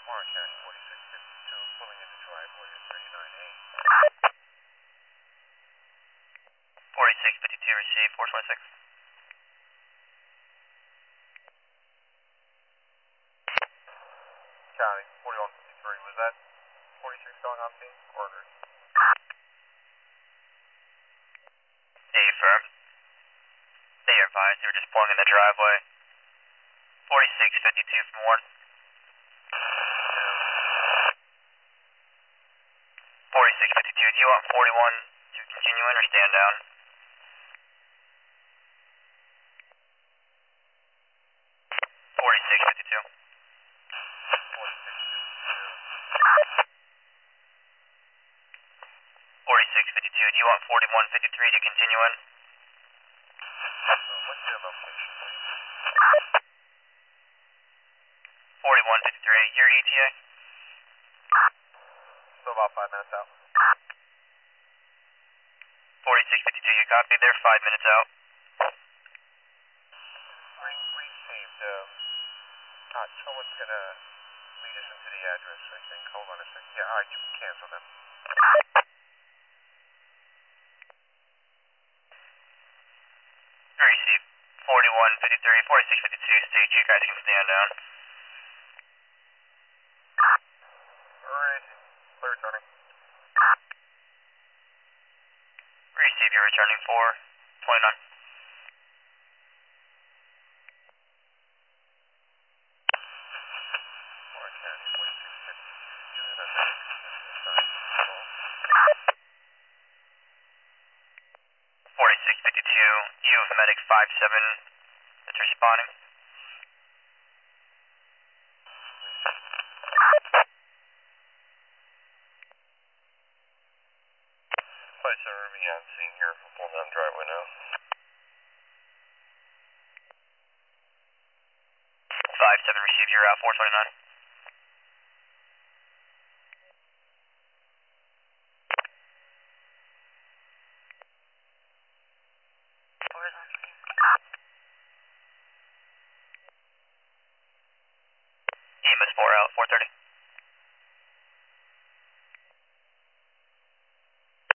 County 4652, pulling into driveway at 398. 4652, receive 426. County 4153, was that 46 going on scene? Orders. Affirm. They are advised they were just pulling in the driveway. 4652 from 1. 4652, do you want 41 to continue in or stand down? 4652. 4652, do you want 4153 to continue in? What's your location, please? 4153, your ETA? Still about 5 minutes out. 4652, you copy? They're 5 minutes out. Received. Someone's gonna lead us into the address, I think. Hold on a second. Yeah, alright, you can cancel them. Receive 4153, 4652, stage, you guys can stand down. Alright, clear returning. Receive, you're returning 429. County 4652, unit under 4652, you have medic 57 that's responding. Place a Ruby on scene here. We're pulling down driveway now. 57, receive, you're out 429. EMS 4 out, 430.